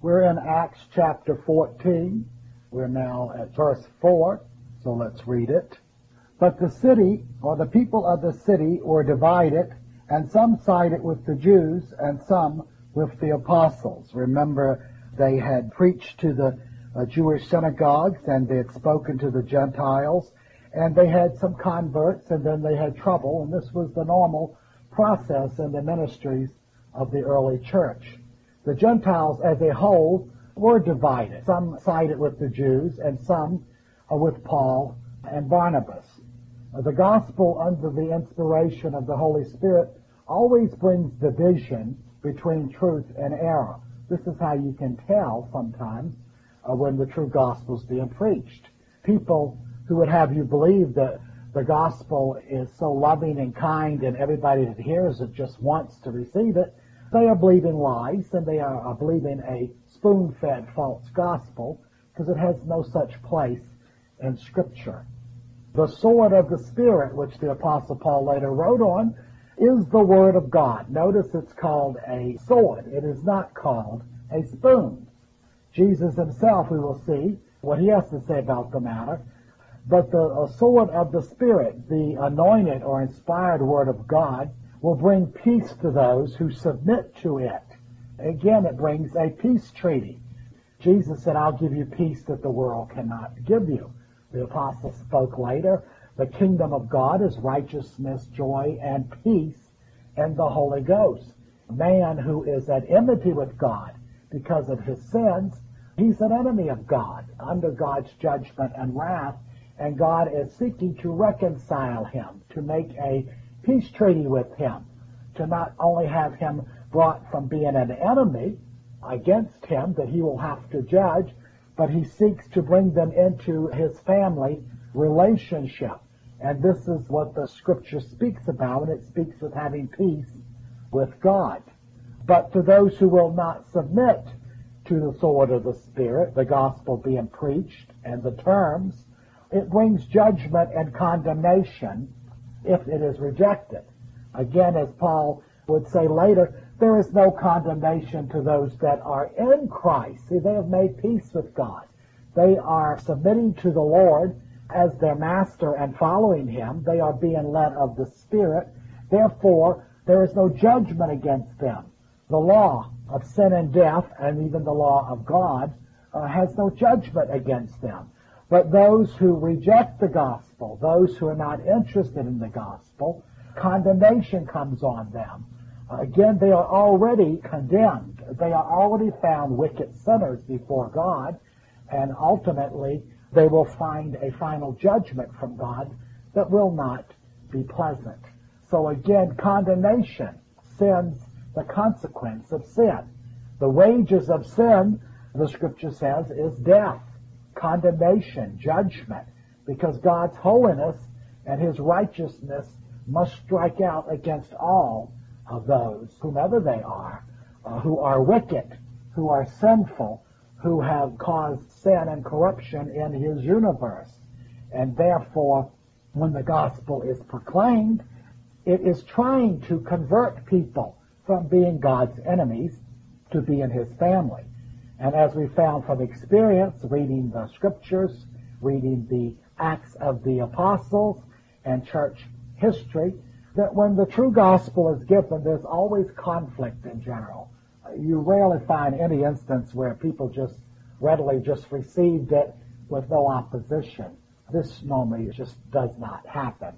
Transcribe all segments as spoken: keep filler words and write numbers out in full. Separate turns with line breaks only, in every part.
We're in Acts chapter fourteen. We're now at verse four, so let's read it. But the city, or the people of the city, were divided, and some sided with the Jews, and some with the apostles. Remember, they had preached to the uh, Jewish synagogues, and they had spoken to the Gentiles, and they had some converts, and then they had trouble, and this was the normal process in the ministries of the early church. The Gentiles as a whole were divided. Some sided with the Jews, and some uh, with Paul and Barnabas. Uh, the gospel, under the inspiration of the Holy Spirit, always brings division between truth and error. This is how you can tell sometimes uh, when the true gospel is being preached. People who would have you believe that the gospel is so loving and kind and everybody that hears it just wants to receive it, they are believing lies, and they are, are believing a spoon-fed false gospel, because it has no such place in Scripture. The sword of the Spirit, which the Apostle Paul later wrote on, is the Word of God. Notice it's called a sword. It is not called a spoon. Jesus himself, we will see what he has to say about the matter. But the uh, sword of the Spirit, the anointed or inspired Word of God, will bring peace to those who submit to it. Again, it brings a peace treaty. Jesus said, I'll give you peace that the world cannot give you. The apostle spoke later, the kingdom of God is righteousness, joy, and peace in the Holy Ghost. A man who is at enmity with God because of his sins, he's an enemy of God, under God's judgment and wrath, and God is seeking to reconcile him, to make a peace treaty with him, to not only have him brought from being an enemy against him that he will have to judge, but he seeks to bring them into his family relationship. And this is what the Scripture speaks about, and it speaks of having peace with God. But to those who will not submit to the sword of the Spirit, the gospel being preached, and the terms, it brings judgment and condemnation if it is rejected. Again, as Paul would say later, there is no condemnation to those that are in Christ. See, they have made peace with God. They are submitting to the Lord as their master and following him. They are being led of the Spirit. Therefore, there is no judgment against them. The law of sin and death, and even the law of God, uh, has no judgment against them. But those who reject the gospel, those who are not interested in the gospel, condemnation comes on them. Again, they are already condemned. They are already found wicked sinners before God, and ultimately they will find a final judgment from God that will not be pleasant. So again, condemnation, sin's the consequence of sin. The wages of sin, the Scripture says, is death, condemnation, judgment, because God's holiness and his righteousness must strike out against all of those, whomever they are, uh, who are wicked, who are sinful, who have caused sin and corruption in his universe. And therefore, when the gospel is proclaimed, it is trying to convert people from being God's enemies to be in his family. And as we found from experience, reading the Scriptures, reading the Acts of the Apostles and church history, that when the true gospel is given, there's always conflict in general. You rarely find any instance where people just readily just received it with no opposition. This normally just does not happen.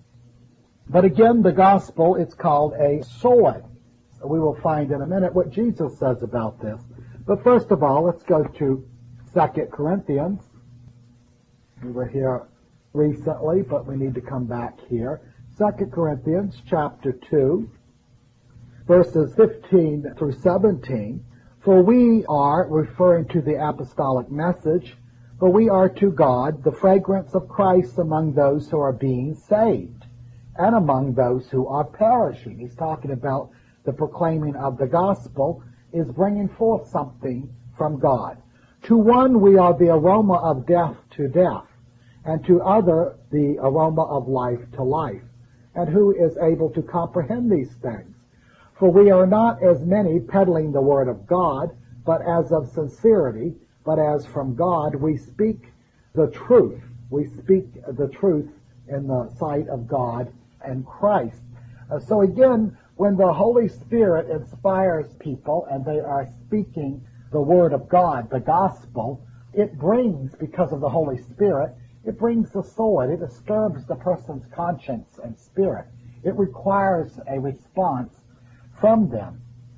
But again, the gospel, it's called a sword. We will find in a minute what Jesus says about this. But first of all, let's go to Second Corinthians. We were here recently, but we need to come back here. Second Corinthians chapter two, verses fifteen through seventeen. For we are, referring to the apostolic message, for we are to God the fragrance of Christ among those who are being saved and among those who are perishing. He's talking about the proclaiming of the gospel is bringing forth something from God. To one we are the aroma of death to death, and to other the aroma of life to life. And who is able to comprehend these things? For we are not as many peddling the word of God, but as of sincerity, but as from God, we speak the truth. We speak the truth in the sight of God and Christ. Uh, so again, when the Holy Spirit inspires people and they are speaking the Word of God, the gospel, it brings, because of the Holy Spirit, it brings the sword. It disturbs the person's conscience and spirit. It requires a response from them.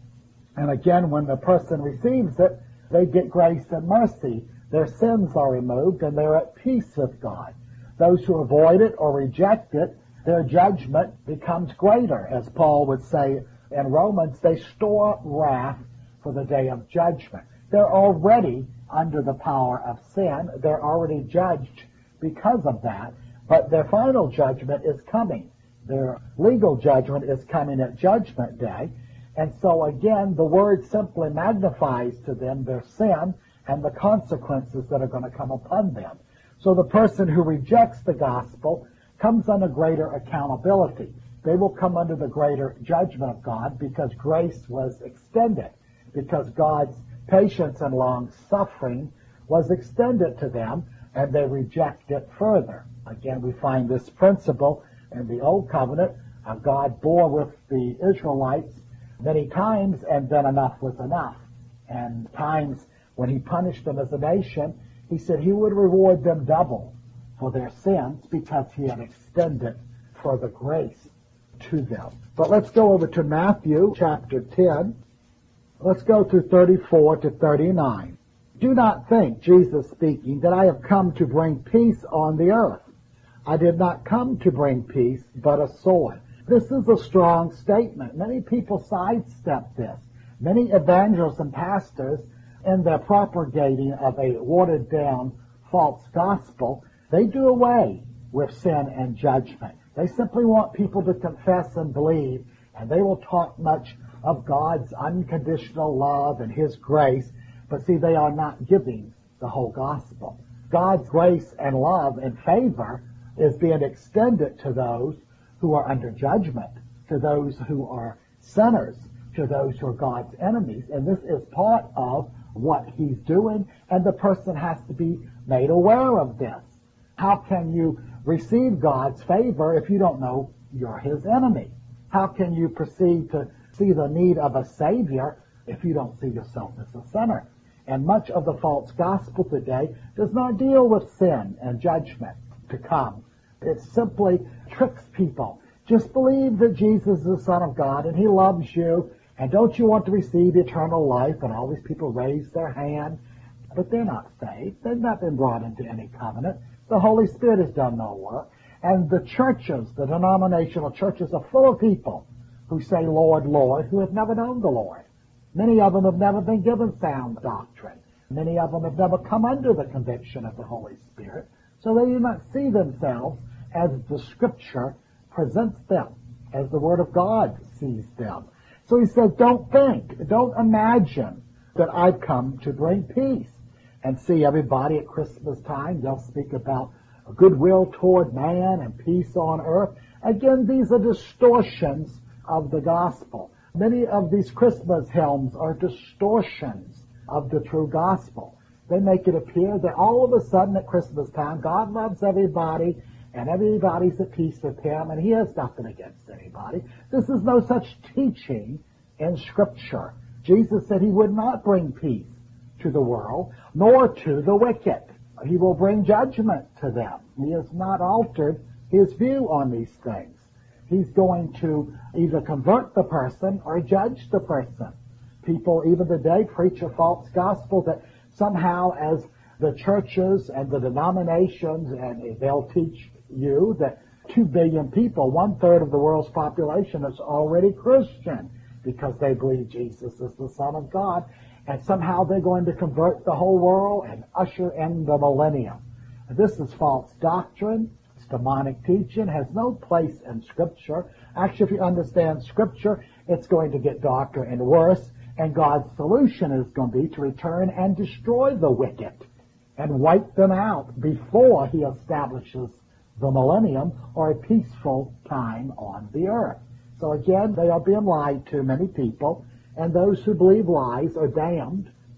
And again, when the person receives it, they get grace and mercy. Their sins are removed and they're at peace with God. Those who avoid it or reject it, their judgment becomes greater. As Paul would say in Romans, they store up wrath for the day of judgment. They're already under the power of sin. They're already judged because of that. But their final judgment is coming. Their legal judgment is coming at Judgment Day. And so again, the Word simply magnifies to them their sin and the consequences that are going to come upon them. So the person who rejects the gospel comes under greater accountability. They will come under the greater judgment of God because grace was extended, because God's patience and long suffering was extended to them, and they reject it further. Again, we find this principle in the Old Covenant. Uh, God bore with the Israelites many times, and then enough was enough. And times when he punished them as a nation, he said he would reward them double for their sins because he had extended further grace to them. But let's go over to Matthew chapter ten. Let's go through thirty-four to thirty-nine. Do not think, Jesus speaking, that I have come to bring peace on the earth. I did not come to bring peace, but a sword. This is a strong statement. Many people sidestep this. Many evangelists and pastors, in their propagating of a watered-down false gospel, they do away with sin and judgment. They simply want people to confess and believe, and they will talk much of God's unconditional love and His grace, but see, they are not giving the whole gospel. God's grace and love and favor is being extended to those who are under judgment, to those who are sinners, to those who are God's enemies, and this is part of what He's doing, and the person has to be made aware of this. How can you receive God's favor if you don't know you're His enemy? How can you proceed to see the need of a Savior if you don't see yourself as a sinner? And much of the false gospel today does not deal with sin and judgment to come. It simply tricks people. Just believe that Jesus is the Son of God and He loves you, and don't you want to receive eternal life? And all these people raise their hand, but they're not saved. They've not been brought into any covenant. The Holy Spirit has done no work. And the churches, the denominational churches, are full of people who say, Lord, Lord, who have never known the Lord. Many of them have never been given sound doctrine. Many of them have never come under the conviction of the Holy Spirit. So they do not see themselves as the Scripture presents them, as the Word of God sees them. So he said, don't think, don't imagine that I've come to bring peace. And see, everybody at Christmas time, they'll speak about goodwill toward man and peace on earth. Again, these are distortions of the gospel. Many of these Christmas hymns are distortions of the true gospel. They make it appear that all of a sudden at Christmas time, God loves everybody, and everybody's at peace with Him, and He has nothing against anybody. This is no such teaching in Scripture. Jesus said He would not bring peace to the world, nor to the wicked. He will bring judgment to them. He has not altered His view on these things. He's going to either convert the person or judge the person. People even today preach a false gospel that somehow as the churches and the denominations, and they'll teach you that two billion people, one-third of the world's population, is already Christian because they believe Jesus is the Son of God, and somehow they're going to convert the whole world and usher in the millennium. This is false doctrine. It's demonic teaching. Has no place in Scripture. Actually, if you understand Scripture, it's going to get darker and worse, and God's solution is going to be to return and destroy the wicked and wipe them out before He establishes the millennium or a peaceful time on the earth. So again, they are being lied to, many people, and those who believe lies are damned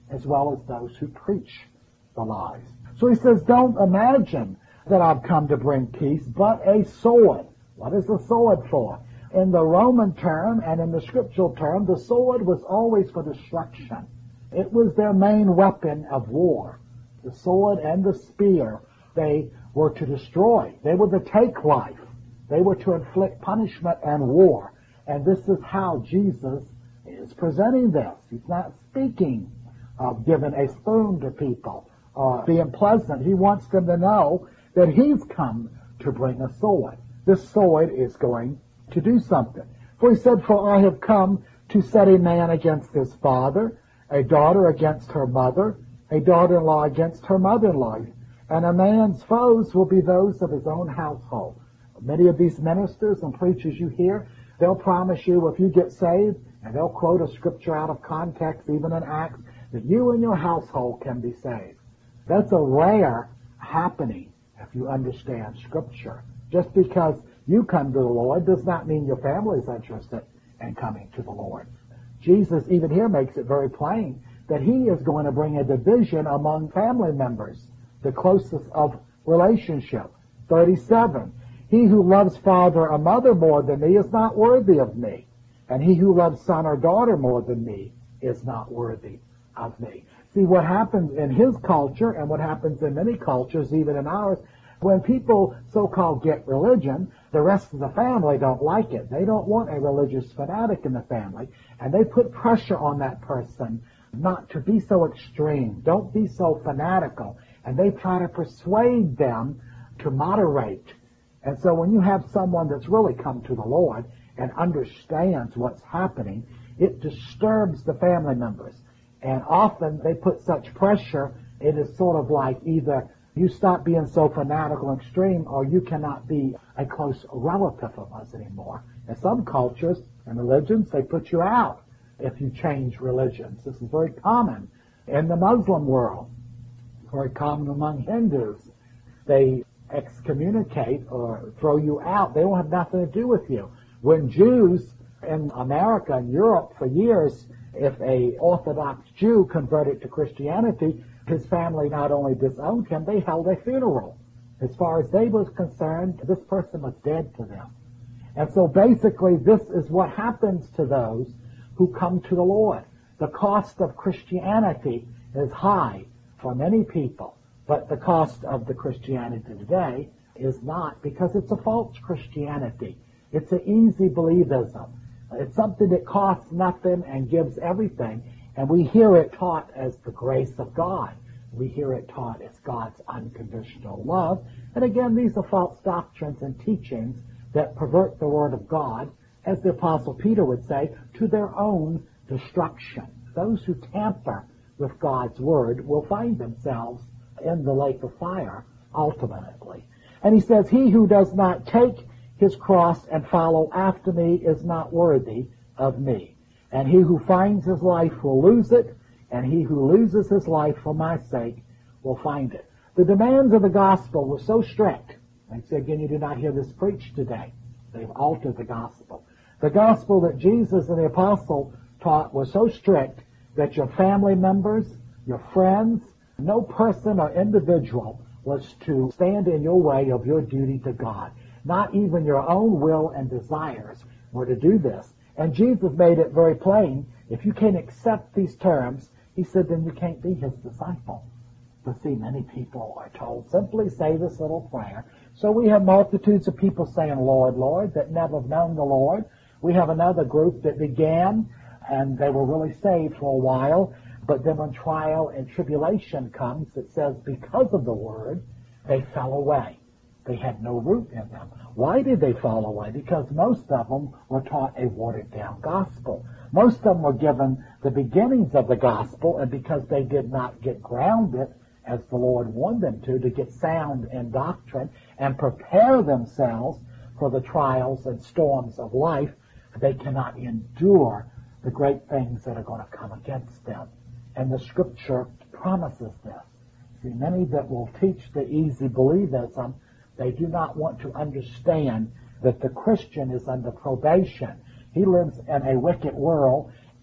as well as those who preach the lies. So he says, don't imagine that I've come to bring peace, but a sword. What is a sword for? In the Roman term and in the scriptural term, the sword was always for destruction. It was their main weapon of war. The sword and the spear, they were to destroy. They were to take life. They were to inflict punishment and war. And this is how Jesus is presenting this. He's not speaking of giving a spoon to people or being pleasant. He wants them to know that he's come to bring a sword. This sword is going to do something. For he said, for I have come to set a man against his father, a daughter against her mother, a daughter-in-law against her mother-in-law, and a man's foes will be those of his own household. Many of these ministers and preachers you hear, they'll promise you if you get saved, and they'll quote a scripture out of context, even in Acts, that you and your household can be saved. That's a rare happening if you understand Scripture. Just because you come to the Lord does not mean your family is interested in coming to the Lord. Jesus even here makes it very plain that he is going to bring a division among family members, the closest of relationship. thirty-seven, he who loves father or mother more than me is not worthy of me, and he who loves son or daughter more than me is not worthy of me. See, what happens in his culture and what happens in many cultures, even in ours, when people so-called get religion, the rest of the family don't like it. They don't want a religious fanatic in the family, and they put pressure on that person not to be so extreme. Don't be so fanatical. And they try to persuade them to moderate. And so when you have someone that's really come to the Lord and understands what's happening, it disturbs the family members. And often they put such pressure, it is sort of like either you stop being so fanatical and extreme, or you cannot be a close relative of us anymore. In some cultures and religions, they put you out if you change religions. This is very common in the Muslim world, very common among Hindus. They excommunicate or throw you out. They don't have nothing to do with you. When Jews in America and Europe for years, if a Orthodox Jew converted to Christianity, his family not only disowned him, they held a funeral. As far as they was concerned, this person was dead to them. And so basically this is what happens to those who come to the Lord. The cost of Christianity is high for many people, but the cost of the Christianity today is not, because it's a false Christianity. It's an easy believism. It's something that costs nothing and gives everything. And we hear it taught as the grace of God. We hear it taught as God's unconditional love. And again, these are false doctrines and teachings that pervert the Word of God, as the Apostle Peter would say, to their own destruction. Those who tamper with God's Word will find themselves in the lake of fire, ultimately. And he says, he who does not take his cross and follow after me is not worthy of me. And he who finds his life will lose it, and he who loses his life for my sake will find it. The demands of the gospel were so strict. And say again, you do not hear this preached today. They've altered the gospel. The gospel that Jesus and the apostle taught was so strict that your family members, your friends, no person or individual was to stand in your way of your duty to God. Not even your own will and desires were to do this. And Jesus made it very plain. If you can't accept these terms, he said, then you can't be his disciple. But see, many people are told, simply say this little prayer. So we have multitudes of people saying, Lord, Lord, that never have known the Lord. We have another group that began, and they were really saved for a while. But then when trial and tribulation comes, it says because of the word, they fell away. They had no root in them. Why did they fall away? Because most of them were taught a watered-down gospel. Most of them were given the beginnings of the gospel, and because they did not get grounded, as the Lord wanted them to, to get sound in doctrine and prepare themselves for the trials and storms of life, they cannot endure the great things that are going to come against them. And the Scripture promises this. See, many that will teach the easy believism, they do not want to understand that the Christian is under probation. He lives in a wicked world,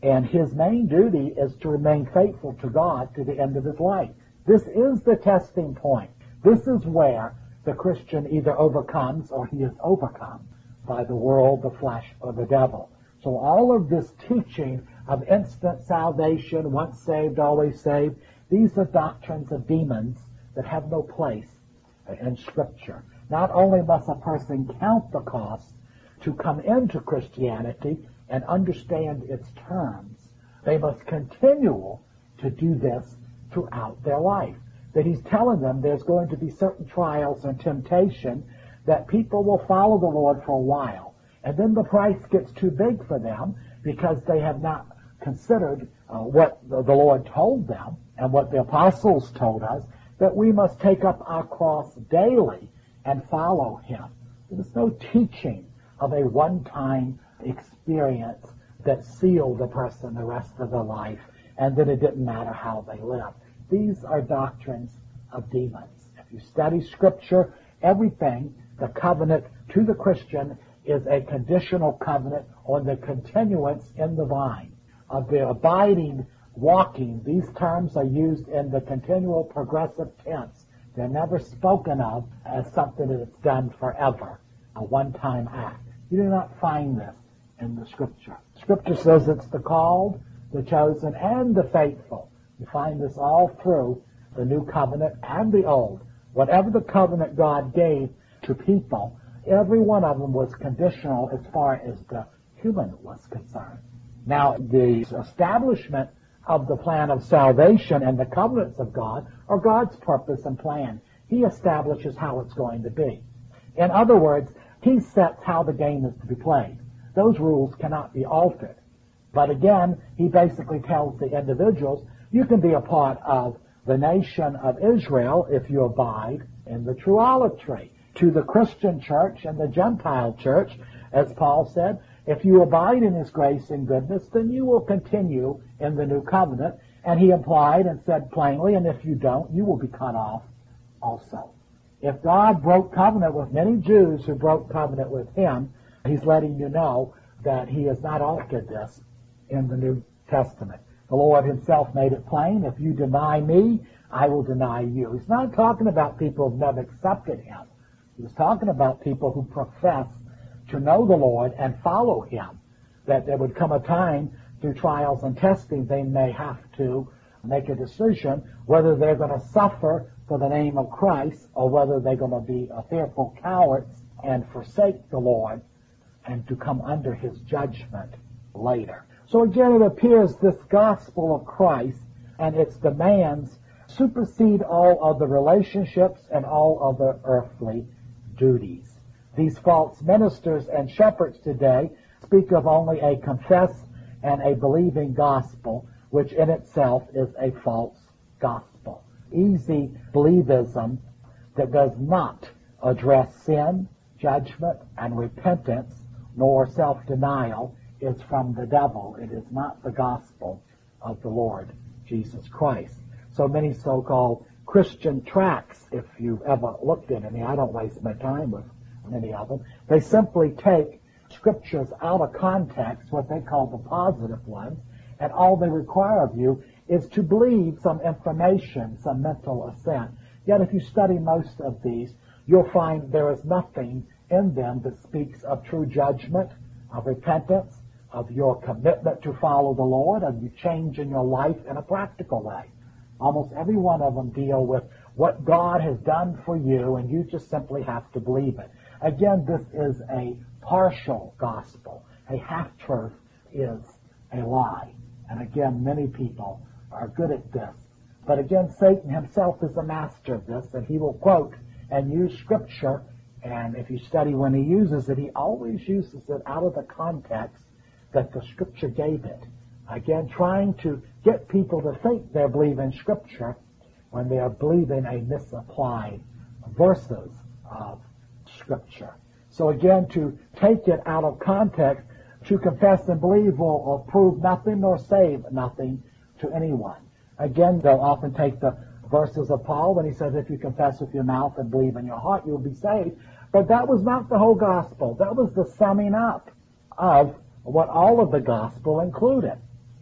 And his main duty is to remain faithful to God to the end of his life. This is the testing point. This is where the Christian either overcomes or he is overcome by the world, the flesh, or the devil. So all of this teaching of instant salvation, once saved, always saved, these are doctrines of demons that have no place in Scripture. Not only must a person count the cost to come into Christianity and understand its terms, they must continue to do this throughout their life. That he's telling them there's going to be certain trials and temptation that people will follow the Lord for a while. And then the price gets too big for them because they have not considered uh, what the, the Lord told them and what the apostles told us, that we must take up our cross daily and follow him. There's no teaching of a one-time experience that sealed a person the rest of their life and that it didn't matter how they lived. These are doctrines of demons. If you study Scripture, everything, the covenant to the Christian is a conditional covenant on the continuance in the vine, of the abiding, walking. These terms are used in the continual progressive tense. They're never spoken of as something that is done forever, a one-time act. You do not find this in the Scripture. Scripture says it's the called, the chosen, and the faithful. You find this all through the New Covenant and the Old. Whatever the covenant God gave to people, every one of them was conditional as far as the human was concerned. Now, the establishment of the plan of salvation and the covenants of God are God's purpose and plan. He establishes how it's going to be. In other words, he sets how the game is to be played. Those rules cannot be altered. But again, he basically tells the individuals, you can be a part of the nation of Israel if you abide in the truolatry. To the Christian church and the Gentile church, as Paul said, if you abide in his grace and goodness, then you will continue in the new covenant. And he implied and said plainly, and if you don't, you will be cut off also. If God broke covenant with many Jews who broke covenant with him, he's letting you know that he has not altered this in the New Testament. The Lord himself made it plain, if you deny me, I will deny you. He's not talking about people who've never accepted him. He was talking about people who profess to know the Lord and follow him, that there would come a time through trials and testing they may have to make a decision whether they're going to suffer for the name of Christ or whether they're going to be a fearful cowards and forsake the Lord and to come under his judgment later. So again, it appears this gospel of Christ and its demands supersede all other relationships and all other earthly duties. These false ministers and shepherds today speak of only a confess and a believing gospel, which in itself is a false gospel. Easy believism that does not address sin, judgment, and repentance, nor self-denial, is from the devil. It is not the gospel of the Lord Jesus Christ. So many so-called Christian tracts, if you've ever looked at any, I don't waste my time with many of them, they simply take scriptures out of context, what they call the positive ones, and all they require of you is to believe some information, some mental assent. Yet if you study most of these, you'll find there is nothing in them that speaks of true judgment, of repentance, of your commitment to follow the Lord, of you change in your life in a practical way. Almost every one of them deal with what God has done for you, and you just simply have to believe it. Again, this is a partial gospel. A half-truth is a lie. And again, many people are good at this. But again, Satan himself is a master of this, and he will quote and use Scripture, and if you study when he uses it, he always uses it out of the context that the Scripture gave it. Again, trying to get people to think they're believing Scripture when they are believing a misapplied verses of Scripture. So again, to take it out of context, to confess and believe will, will prove nothing nor save nothing to anyone. Again, they'll often take the verses of Paul when he says, if you confess with your mouth and believe in your heart, you'll be saved. But that was not the whole gospel. That was the summing up of what all of the gospel included.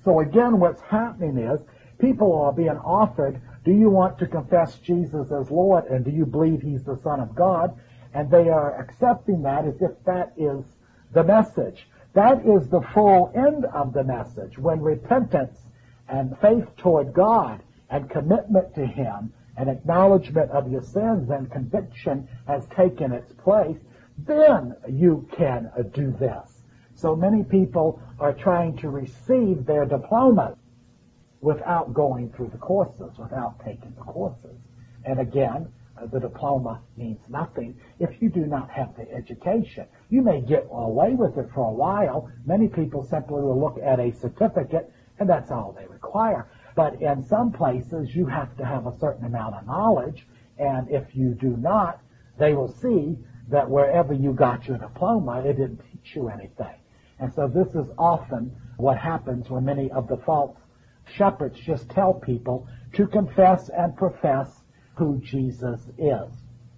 So again, what's happening is people are being offered, do you want to confess Jesus as Lord, and do you believe he's the Son of God? And they are accepting that as if that is the message. That is the full end of the message. When repentance and faith toward God and commitment to him and acknowledgement of your sins and conviction has taken its place, then you can do this. So many people are trying to receive their diplomas without going through the courses, without taking the courses. And again, uh, the diploma means nothing if you do not have the education. You may get away with it for a while. Many people simply will look at a certificate, and that's all they require. But in some places, you have to have a certain amount of knowledge, and if you do not, they will see that wherever you got your diploma, it didn't teach you anything. And so this is often what happens when many of the false shepherds just tell people to confess and profess who Jesus is.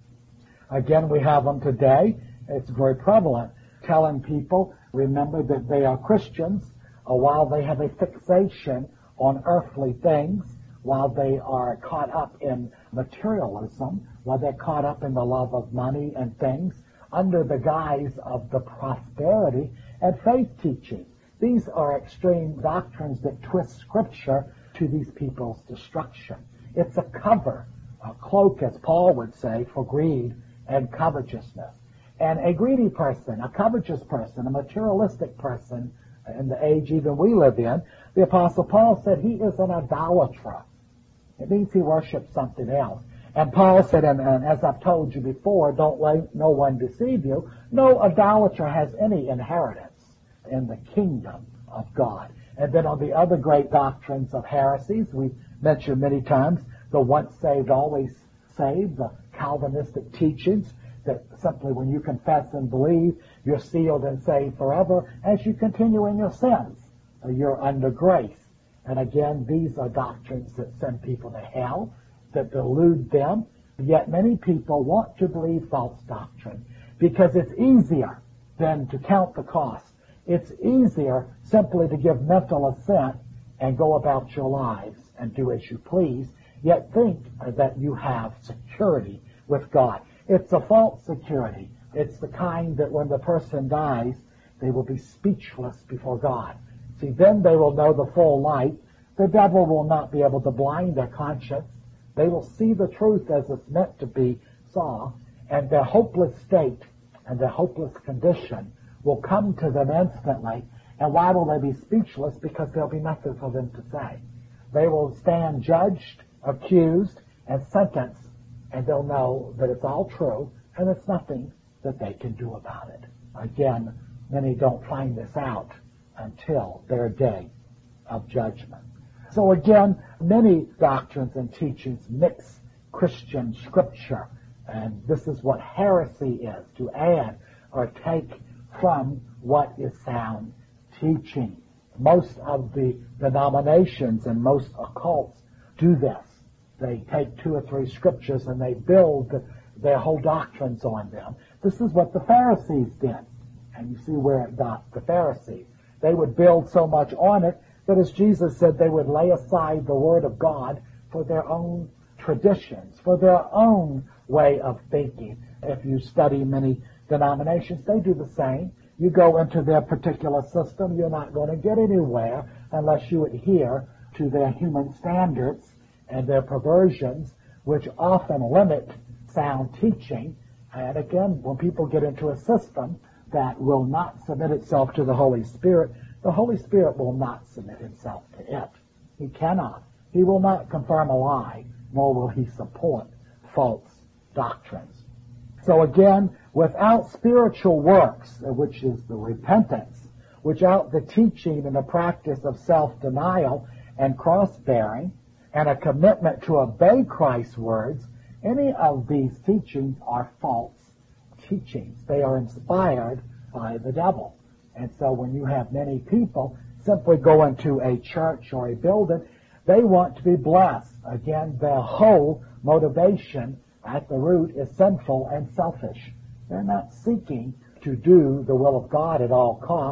Again, we have them today. It's very prevalent, telling people, remember that they are Christians, or while they have a fixation on earthly things, while they are caught up in materialism, while they're caught up in the love of money and things, under the guise of the prosperity and faith teaching. These are extreme doctrines that twist Scripture to these people's destruction. It's a cover, a cloak, as Paul would say, for greed and covetousness. And a greedy person, a covetous person, a materialistic person, in the age even we live in, the Apostle Paul said he is an idolater. It means he worships something else. And Paul said, and, and as I've told you before, don't let no one deceive you, no idolater has any inheritance in the kingdom of God. And then on the other great doctrines of heresies, we mentioned many times, the once saved, always saved, the Calvinistic teachings, that simply when you confess and believe, you're sealed and saved forever. As you continue in your sins, you're under grace. And again, these are doctrines that send people to hell, that delude them. Yet many people want to believe false doctrine because it's easier than to count the cost. It's easier simply to give mental assent and go about your lives and do as you please, yet think that you have security with God. It's a false security. It's the kind that when the person dies, they will be speechless before God. See, then they will know the full light. The devil will not be able to blind their conscience. They will see the truth as it's meant to be saw, and their hopeless state and their hopeless condition will come to them instantly. And why will they be speechless? Because there'll be nothing for them to say. They will stand judged, accused, and sentenced, and they'll know that it's all true, and it's nothing that they can do about it. Again, many don't find this out until their day of judgment. So again, many doctrines and teachings mix Christian Scripture, and this is what heresy is, to add or take from what is sound teaching. Most of the denominations and most occults do this. They take two or three scriptures and they build their whole doctrines on them. This is what the Pharisees did. And you see where it got the Pharisees. They would build so much on it that, as Jesus said, they would lay aside the Word of God for their own traditions, for their own way of thinking. If you study many denominations, they do the same. You go into their particular system, you're not going to get anywhere unless you adhere to their human standards and their perversions, which often limit sound teaching. And again, when people get into a system that will not submit itself to the Holy Spirit, the Holy Spirit will not submit himself to it. He cannot. He will not confirm a lie, nor will he support false doctrines. So again, without spiritual works, which is the repentance, without the teaching and the practice of self-denial and cross-bearing, and a commitment to obey Christ's words, any of these teachings are false teachings. They are inspired by the devil. And so when you have many people simply go into a church or a building, they want to be blessed. Again, their whole motivation at the root is sinful and selfish. They're not seeking to do the will of God at all costs.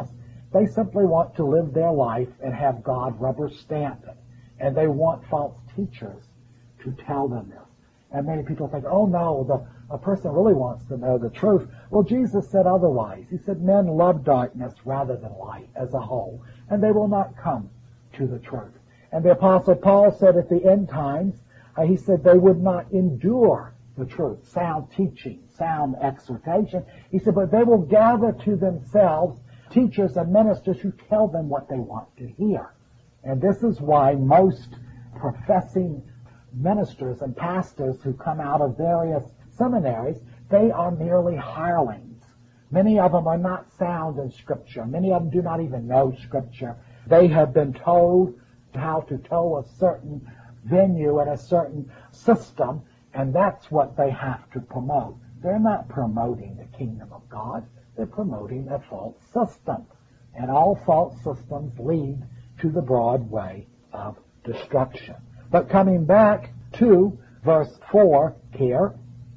They simply want to live their life and have God rubber stamp it. And they want false teachers to tell them this. And many people think, oh no, the, a person really wants to know the truth. Well, Jesus said otherwise. He said men love darkness rather than light as a whole, and they will not come to the truth. And the Apostle Paul said at the end times, uh, he said they would not endure the truth, sound teaching, sound exhortation. He said, but they will gather to themselves teachers and ministers who tell them what they want to hear. And this is why most professing ministers and pastors who come out of various seminaries, they are merely hirelings. Many of them are not sound in Scripture. Many of them do not even know Scripture. They have been told how to toe a certain venue and a certain system, and that's what they have to promote. They're not promoting the kingdom of God. They're promoting a false system. And all false systems lead to the broad way of destruction. But coming back to verse four here,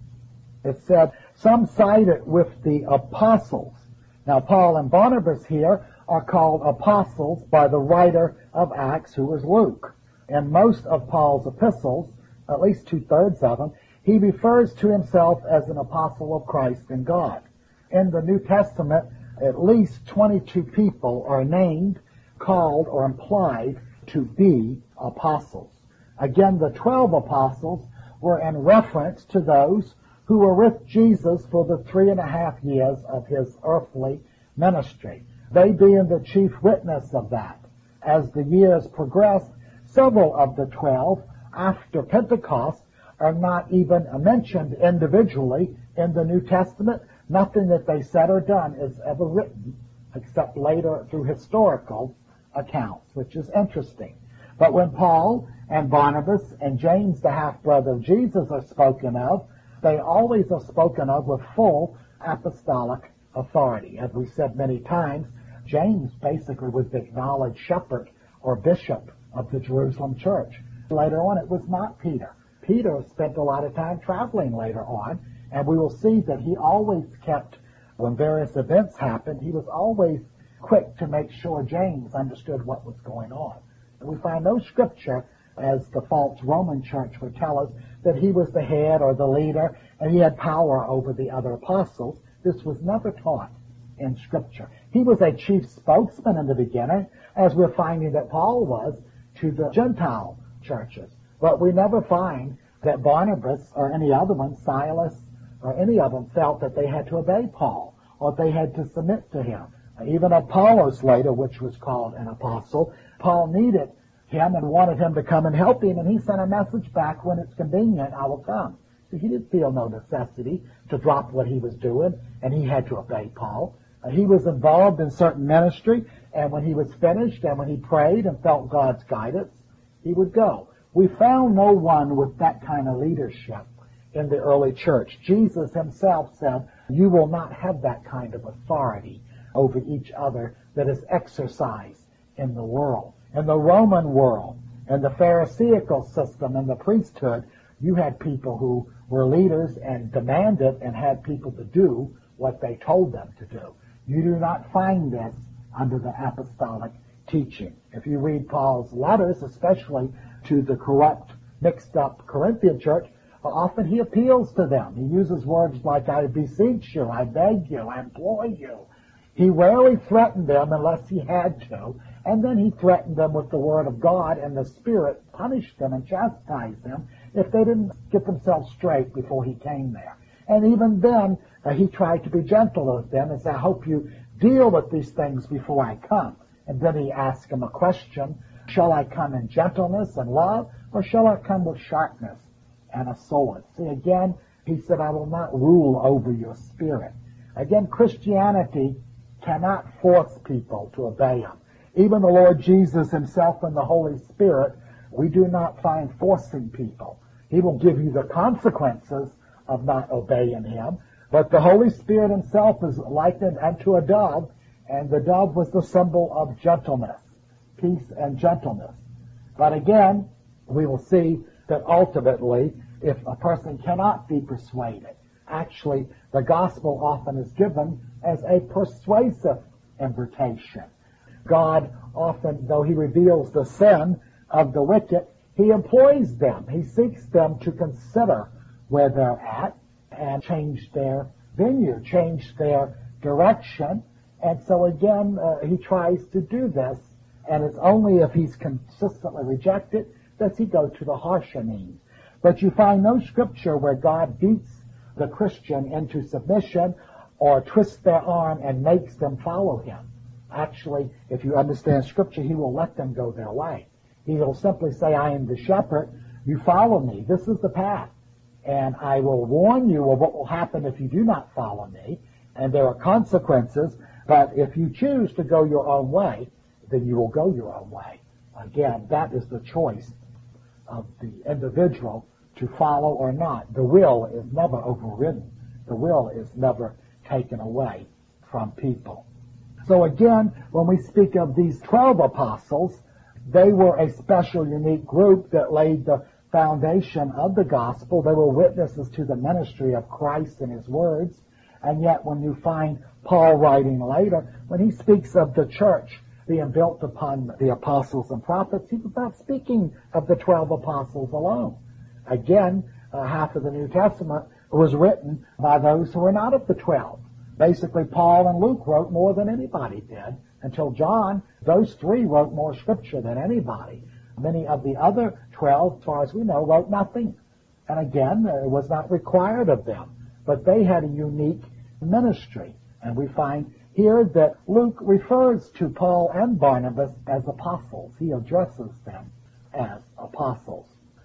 it said, some cite it with the apostles. Now, Paul and Barnabas here are called apostles by the writer of Acts, who is Luke. In most of Paul's epistles, at least two-thirds of them, he refers to himself as an apostle of Christ and God. In the New Testament, at least twenty-two people are named, called, or implied to be apostles. Again, the twelve apostles were in reference to those who were with Jesus for the three and a half years of his earthly ministry, they being the chief witness of that. As the years progressed, several of the twelve, after Pentecost, are not even mentioned individually in the New Testament. Nothing that they said or done is ever written, except later through historical accounts, which is interesting. But when Paul and Barnabas and James, the half-brother of Jesus, are spoken of, they always are spoken of with full apostolic authority. As we said many times, James basically was the acknowledged shepherd or bishop of the Jerusalem church. Later on, it was not Peter. Peter spent a lot of time traveling later on, and we will see that he always kept, when various events happened, he was always quick to make sure James understood what was going on. And we find no scripture, as the false Roman church would tell us, that he was the head or the leader and he had power over the other apostles. This was never taught in Scripture. He was a chief spokesman in the beginning, as we're finding that Paul was to the Gentile churches. But we never find that Barnabas or any other one, Silas or any of them, felt that they had to obey Paul or they had to submit to him. Even Apollos later, which was called an apostle, Paul needed him and wanted him to come and help him, and he sent a message back, when it's convenient, I will come. So he didn't feel no necessity to drop what he was doing, and he had to obey Paul. Uh, he was involved in certain ministry, and when he was finished and when he prayed and felt God's guidance, he would go. We found no one with that kind of leadership in the early church. Jesus himself said, you will not have that kind of authority over each other that is exercised in the world. In the Roman world, in the Pharisaical system, in the priesthood, you had people who were leaders and demanded and had people to do what they told them to do. You do not find this under the apostolic teaching. If you read Paul's letters, especially to the corrupt, mixed-up Corinthian church, often he appeals to them. He uses words like, I beseech you, I beg you, I implore you. He rarely threatened them unless he had to, and then he threatened them with the word of God, and the Spirit punished them and chastised them if they didn't get themselves straight before he came there. And even then, uh, he tried to be gentle with them and say, I hope you deal with these things before I come. And then he asked them a question, shall I come in gentleness and love, or shall I come with sharpness and a sword? See, again, he said, I will not rule over your spirit. Again, Christianity cannot force people to obey him. Even the Lord Jesus himself and the Holy Spirit, we do not find forcing people. He will give you the consequences of not obeying him. But the Holy Spirit himself is likened unto a dove, and the dove was the symbol of gentleness, peace and gentleness. But again, we will see that ultimately, if a person cannot be persuaded, actually the gospel often is given as a persuasive invitation. God often, though he reveals the sin of the wicked, he employs them. He seeks them to consider where they're at and change their venue, change their direction. And so again, uh, he tries to do this, and it's only if he's consistently rejected does he go to the harsher means. But you find no scripture where God beats the Christian into submission or twists their arm and makes them follow him. Actually, if you understand scripture, he will let them go their way. He will simply say, I am the shepherd, you follow me, this is the path. And I will warn you of what will happen if you do not follow me, and there are consequences, but if you choose to go your own way, then you will go your own way. Again, that is the choice of the individual to follow or not. The will is never overridden. The will is never taken away from people. So again, when we speak of these twelve apostles, they were a special, unique group that laid the foundation of the gospel. They were witnesses to the ministry of Christ and his words. And yet when you find Paul writing later, when he speaks of the church being built upon the apostles and prophets, he was not speaking of the twelve apostles alone. Again, uh, half of the New Testament was written by those who were not of the twelve. Basically, Paul and Luke wrote more than anybody did. Until John, those three wrote more scripture than anybody. Many of the other twelve, as far as we know, wrote nothing. And again, it was not required of them. But they had a unique ministry. And we find here that Luke refers to Paul and Barnabas as apostles. He addresses them as apostles.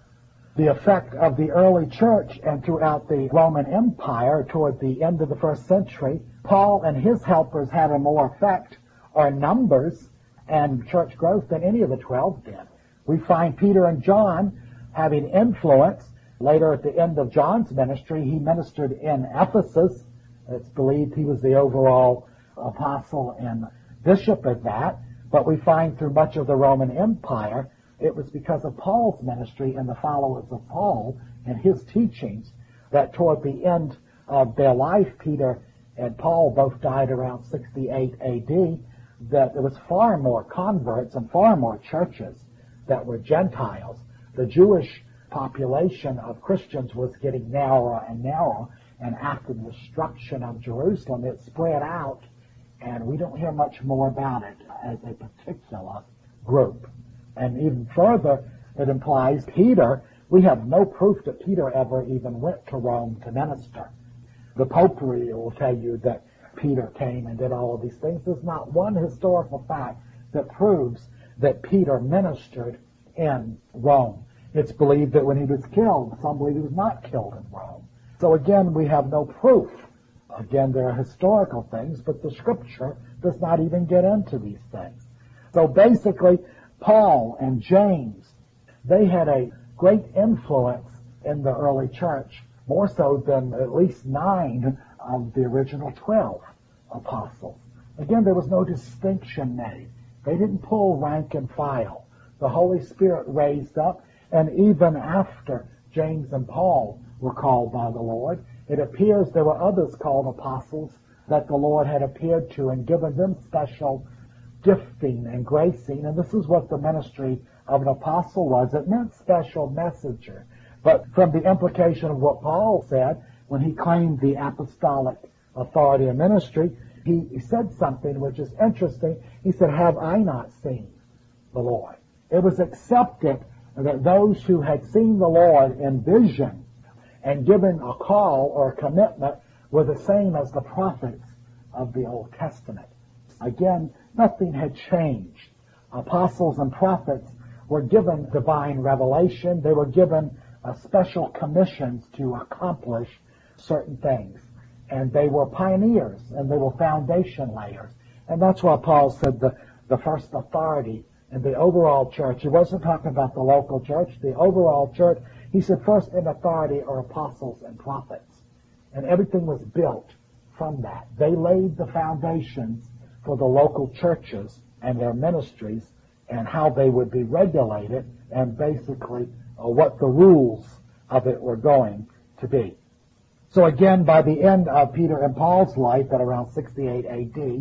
The effect of the early church and throughout the Roman Empire toward the end of the first century, Paul and his helpers had a more effect or numbers and church growth than any of the twelve did. We find Peter and John having influence. Later at the end of John's ministry, he ministered in Ephesus. It's believed he was the overall apostle and bishop of that. But we find through much of the Roman Empire, it was because of Paul's ministry and the followers of Paul and his teachings that toward the end of their life, Peter and Paul both died around sixty-eight A D, that there was far more converts and far more churches that were Gentiles. The Jewish population of Christians was getting narrower and narrower, and after the destruction of Jerusalem, it spread out, and we don't hear much more about it as a particular group. And even further, it implies Peter, we have no proof that Peter ever even went to Rome to minister. The Popery will tell you that Peter came and did all of these things. There's not one historical fact that proves that Peter ministered in Rome. It's believed that when he was killed, some believe he was not killed in Rome. So again, we have no proof. Again, there are historical things, but the scripture does not even get into these things. So basically, Paul and James, they had a great influence in the early church, more so than at least nine of the original twelve apostles. Again, there was no distinction made. They didn't pull rank and file. The Holy Spirit raised up, and even after James and Paul were called by the Lord, it appears there were others called apostles that the Lord had appeared to and given them special gifting and gracing. And this is what the ministry of an apostle was. It meant special messenger. But from the implication of what Paul said, when he claimed the apostolic authority and ministry, he, he said something which is interesting. He said, have I not seen the Lord? It was accepted that those who had seen the Lord in vision and given a call or a commitment were the same as the prophets of the Old Testament. Again, nothing had changed. Apostles and prophets were given divine revelation. They were given uh, special commissions to accomplish certain things. And they were pioneers, and they were foundation layers. And that's why Paul said the, the first authority in the overall church. He wasn't talking about the local church, the overall church. He said first in authority are apostles and prophets. And everything was built from that. They laid the foundations for the local churches and their ministries and how they would be regulated and basically uh, what the rules of it were going to be. So again, by the end of Peter and Paul's life at around sixty-eight A D,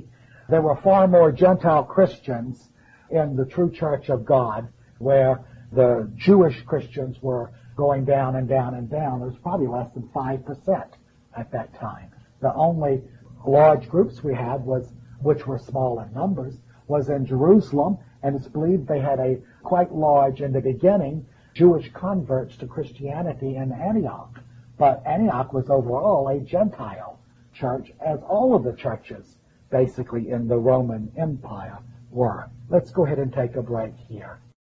there were far more Gentile Christians in the true church of God, where the Jewish Christians were going down and down and down. There was probably less than five percent at that time. The only large groups we had, was, which were small in numbers, was in Jerusalem, and it's believed they had a quite large, in the beginning, Jewish converts to Christianity in Antioch. But Antioch was overall a Gentile church, as all of the churches basically in the Roman Empire were. Let's go ahead and take a break here.